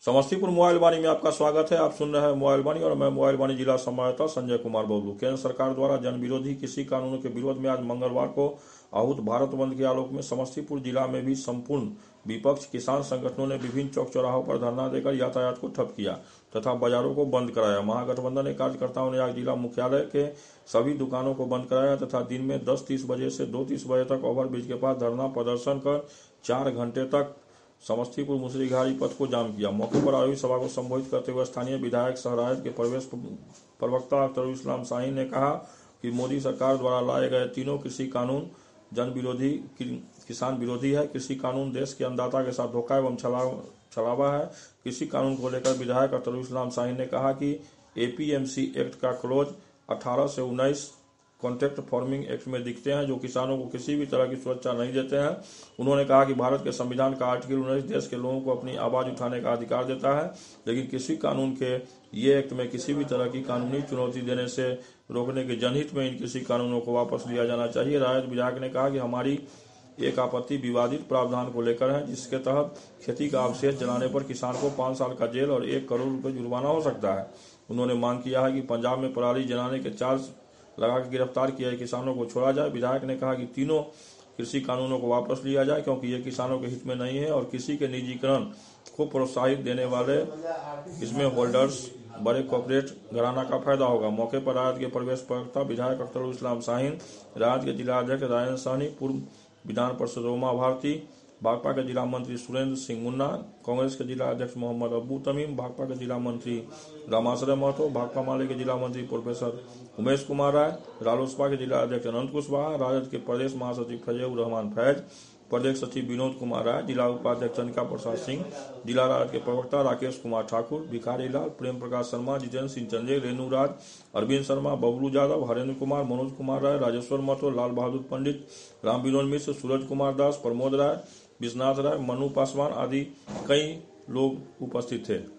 Samastipur mobile वाणी में आपका स्वागत है। आप सुन रहे हैं मोबाइल वाणी और मैं मोबाइल वाणी जिला संवाददाता संजय कुमार बबलू। केंद्र सरकार द्वारा जन विरोधी कृषि कानूनों के विरोध में आज मंगलवार को आहूत भारत बंद के आलोक में समस्तीपुर जिला में भी संपूर्ण विपक्ष किसान संगठनों ने विभिन्न चौक चौराहों पर धरना देकर यातायात को ठप किया तथा बाजारों को बंद कराया। महागठबंधन के कार्यकर्ताओं ने आज जिला मुख्यालय के सभी दुकानों को बंद कराया तथा दिन में 10:30 बजे से 2:30 बजे तक ओवरब्रिज के पास धरना प्रदर्शन कर 4 घंटे तक समस्तीपुर मुसरी घाटी पथ को जाम किया। मौके पर आयोजित सभा को संबोधित करते हुए स्थानीय विधायक सह राजद के प्रवेश प्रवक्ता अख्तरुल इस्लाम शाहीन ने कहा कि मोदी सरकार द्वारा लाए गए तीनों कृषि कानून जन विरोधी, किसान विरोधी है। कृषि कानून देश के अन्नदाता के साथ धोखा एवं छलावा है। कृषि कानून को लेकर विधायक अख्तरुल इस्लाम शाहीन ने कहा कि एपीएमसी एक्ट का क्लोज 18 से 19 कॉन्ट्रैक्ट फार्मिंग एक्ट में दिखते हैं, जो किसानों को किसी भी तरह की सुरक्षा नहीं देते हैं। उन्होंने कहा कि भारत के संविधान का आर्टिकल 19 देश के लोगों को अपनी आवाज उठाने का अधिकार देता है, लेकिन कृषि कानून के ये एक्ट में किसी भी तरह की कानूनी चुनौती देने से रोकने के जनहित में इन कृषि कानूनों को वापस लिया जाना चाहिए। राजद विधायक ने कहा कि हमारी एक आपत्ति विवादित प्रावधान को लेकर है, जिसके तहत खेती का अवशेष जलाने पर किसान को 5 साल का जेल और 1 करोड़ रुपए जुर्माना हो सकता है। उन्होंने मांग किया है कि पंजाब में पराली जलाने के चार्ज लगाकर गिरफ्तार किए किसानों को छोड़ा जाए। विधायक ने कहा कि तीनों कृषि कानूनों को वापस लिया जाए, क्योंकि ये किसानों के हित में नहीं है और किसी के निजीकरण को प्रोत्साहित देने वाले इसमें होल्डर्स बड़े कॉर्पोरेट घराना का फायदा होगा। मौके पर राजद के प्रवेश प्रवक्ता विधायक अख्तरुल इस्लाम शाहीन, राजद के जिला अध्यक्ष राजेंद्र सहनी, पूर्व विधान परिषद रोमा भारती, भाकपा के जिला मंत्री सुरेंद्र सिंह मुन्ना, कांग्रेस के जिला अध्यक्ष मोहम्मद अब्बू तमीम, भाकपा के जिला मंत्री रामाश्रय महतो, भाकपा माले के जिला मंत्री प्रोफेसर उमेश कुमार राय, रालोसपा के जिला अध्यक्ष अनंत कुशवाहा, राजद के प्रदेश महासचिव फैजुर रहमान फैज, प्रदेश सचिव विनोद कुमार राय, जिला उपाध्यक्ष चंद्रिका प्रसाद सिंह, जिला राजद के प्रवक्ता राकेश कुमार ठाकुर, भिखारी लाल, प्रेम प्रकाश शर्मा, जितेंद्र सिंह चंदेल, रेणु राज, अरविंद शर्मा, बबलू यादव, हरेंद्र कुमार, मनोज कुमार राय, राजेश्वर महतो, लाल बहादुर पंडित, राम विनोद मिश्र, सूरज कुमार दास, प्रमोद राय, विश्वनाथ राय, मनु पासवान आदि कई लोग उपस्थित थे।